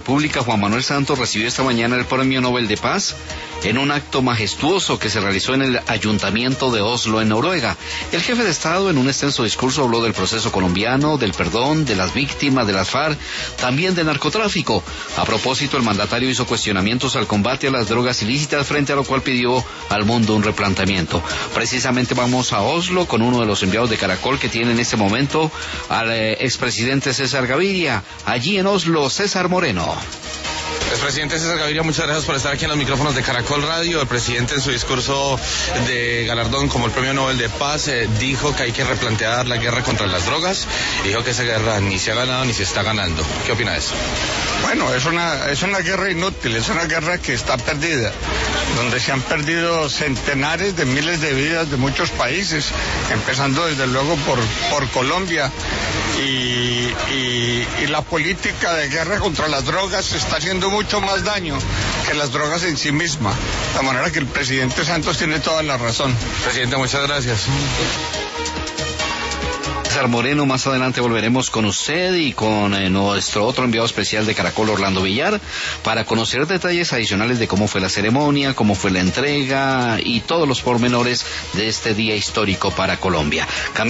República, Juan Manuel Santos, recibió esta mañana el Premio Nobel de Paz en un acto majestuoso que se realizó en el Ayuntamiento de Oslo, en Noruega. El jefe de Estado, en un extenso discurso, habló del proceso colombiano, del perdón, de las víctimas de las FARC, también del narcotráfico. A propósito, el mandatario hizo cuestionamientos al combate a las drogas ilícitas, frente a lo cual pidió al mundo un replanteamiento. Precisamente vamos a Oslo con uno de los enviados de Caracol que tiene en este momento al expresidente César Gaviria. Allí en Oslo, César Moreno. El presidente César Gaviria, muchas gracias por estar aquí en los micrófonos de Caracol Radio. El presidente, en su discurso de galardón como el Premio Nobel de Paz, dijo que hay que replantear la guerra contra las drogas. Dijo que esa guerra ni se ha ganado ni se está ganando. ¿Qué opina de eso? Bueno, es una guerra inútil, es una guerra que está perdida, donde se han perdido centenares de miles de vidas de muchos países, empezando desde luego por Colombia. Y la política de guerra contra las drogas está haciendo mucho más daño que las drogas en sí mismas. De manera que el presidente Santos tiene toda la razón. Presidente, muchas gracias. César Moreno, más adelante volveremos con usted y con nuestro otro enviado especial de Caracol, Orlando Villar, para conocer detalles adicionales de cómo fue la ceremonia, cómo fue la entrega y todos los pormenores de este día histórico para Colombia.